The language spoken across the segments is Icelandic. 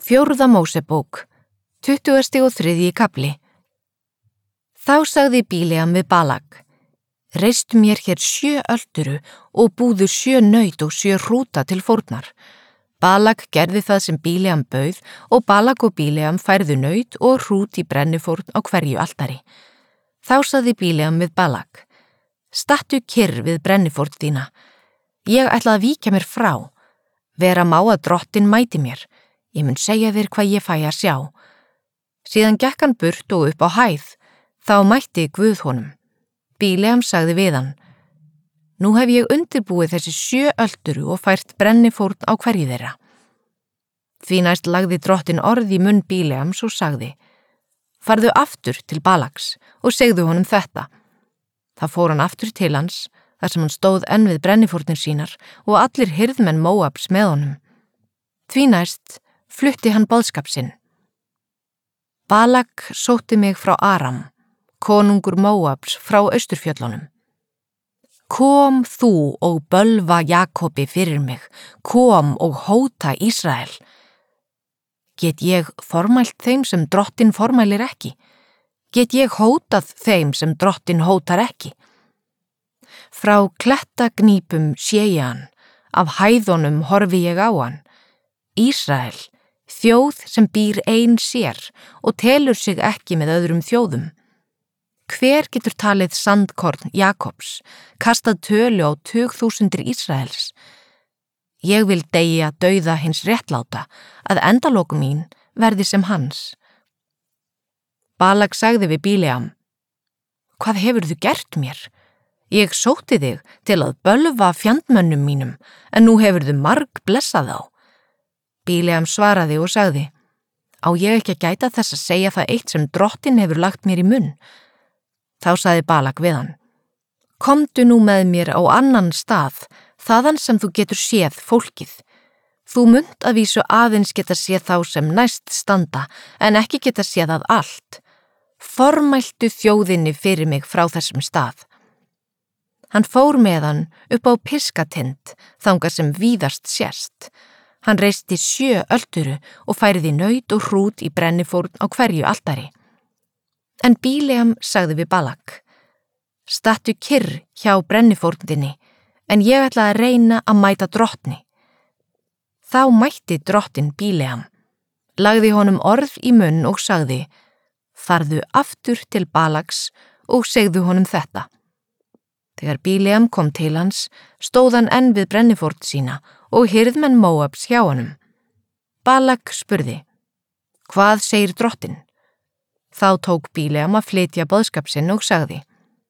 Fjórða Mósebók, 23. kafli. Þá sagði Bíleam við Balak: Reistu mér hér 7 ölduru og búðu 7 naut og 7 hrúta til fórnar. Balak gerði það sem Bíleam bauð og Balak og Bíleam færðu naut og hrút í brennifórn á hverju altari. Þá sagði Bíleam við Balak: Stattu kyrr við brennifórn þína. Ég ætla að víkja mér frá. Vera má að drottinn mæti mér. Ég mun segja þér hvað ég fæ að sjá. Síðan gekk hann burt og upp á hæð. Þá mætti Guð honum. Bíleam sagði við hann: Nú hef ég undirbúið þessi 7 ölduru og fært brennifórn á hverju þeirra. Því næst lagði drottinn orð í munn Bíleams og sagði: Farðu aftur til Balaks og segðu honum þetta. Það fór hann aftur til hans, þar sem hann stóð enn við brennifórnir sínar og allir hirðmenn Móabs með honum. Því næst flutti hann boðskap sinn. Balak sótti mig frá Aram, konungur Móabs frá austurfjöllunum. Kom þú og bölva Jakobi fyrir mig, kom og hóta Ísrael. Get ég formælt þeim sem drottinn formælir ekki? Get ég hótað þeim sem drottinn hótar ekki? Frá klettagnýpum sé ég hann, af hæðunum horfi ég á hann. Ísrael, þjóð sem býr ein sér og telur sig ekki með öðrum þjóðum. Hver getur talið sandkorn Jakobs, kastað tölu á 20.000 Ísraels? Ég vil deyja dauða hins réttláta, að endalokum mín verði sem hans. Balak sagði við Bíleam: Hvað hefurðu gert mér? Ég sótti þig til að bölva fjandmönnum mínum, en nú hefurðu marg blessað þá. Bíleam svaraði og sagði: Á ég ekki að gæta þess að segja það eitt sem drottinn hefur lagt mér í munn? Þá sagði Balak við hann: Komdu nú með mér á annan stað, þaðan sem þú getur séð fólkið. Þú munt að vísu aðeins geta séð þá sem næst standa, en ekki geta séð að allt. Formæltu þjóðinni fyrir mig frá þessum stað. Hann fór með hann upp á Piskatind, þangað sem víðast sést. Hann reisti 7 ölduru og færði naut og hrút í brennifórn á hverju altari. En Bíleam sagði við Balak: Stattu kyrr hjá brennifórninni, en ég ætla að reyna að mæta drottni. Þá mætti drottinn Bíleam, lagði honum orð í munn og sagði: Farðu aftur til Balaks og segðu honum þetta. Þegar Bíleam kom til hans, stóð hann enn við brennifórn sína og hirðmenn Móabs hjá honum. Balak spurði: Hvað segir drottinn? Þá tók Bíleam að flytja boðskap sinn og sagði: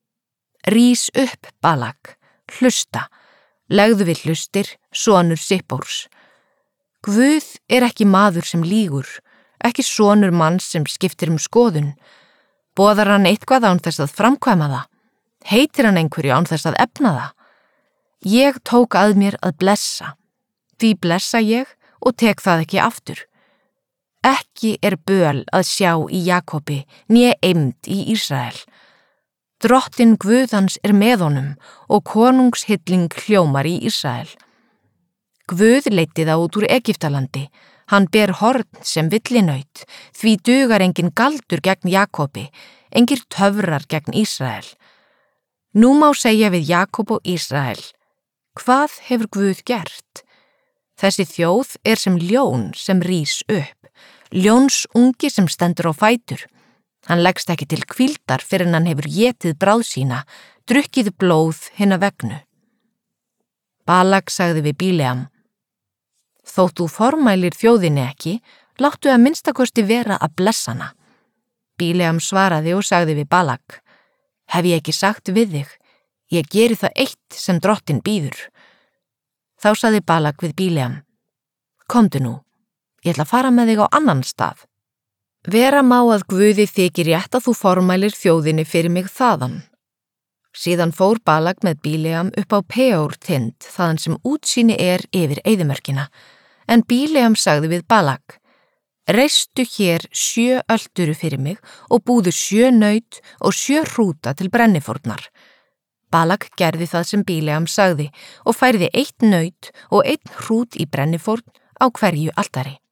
Rís upp, Balak, hlusta, legðu við hlustir, sonur Sippórs. Guð er ekki maður sem lýgur, ekki sonur manns sem skiptir skoðun. Boðar hann eitthvað án þess að framkvæma það? Heitir hann einhverju án þess að efna það? Ég tók að mér að blessa, því blessa ég og tek það ekki aftur. Ekki er böl að sjá í Jakobi, né eymd í Ísrael. Drottinn Guð hans er með honum og konungshylling hljómar í Ísrael. Guð leiddi það út úr Egyptalandi, hann ber horn sem villinaut, því dugar engin galdur gegn Jakobi, engir töfrar gegn Ísrael. Nú má segja við Jakob og Ísrael: Hvað hefur Guð gert? Þessi þjóð er sem ljón sem rís upp, ljónsungi sem stendur á fætur. Hann leggst ekki til hvíldar fyrr en hann hefur étið bráð sína, drukkið blóð hinna vegnu. Balak sagði við Bíleam: Þótt þú formælir þjóðinni ekki, láttu að minnstakosti vera að blessa hana. Bíleam svaraði og sagði við Balak: Hef ég ekki sagt við þig, ég geri það eitt sem drottinn býður. Þá sagði Balak við Bíleam: Komdu nú, ég ætla að fara með þig á annan stað. Vera má að Guði þykir rétt að þú formælir þjóðinni fyrir mig þaðan. Síðan fór Balak með Bíleam upp á Peor-tind, þaðan sem útsýni er yfir eyðimörkina, en Bíleam sagði við Balak: Reistu hér 7 ölduru fyrir mig og búðu 7 naut og 7 hrúta til brennifórnar. Balak gerði það sem Bíleam sagði og færði 1 naut og 1 hrút í brennifórn á hverju altari.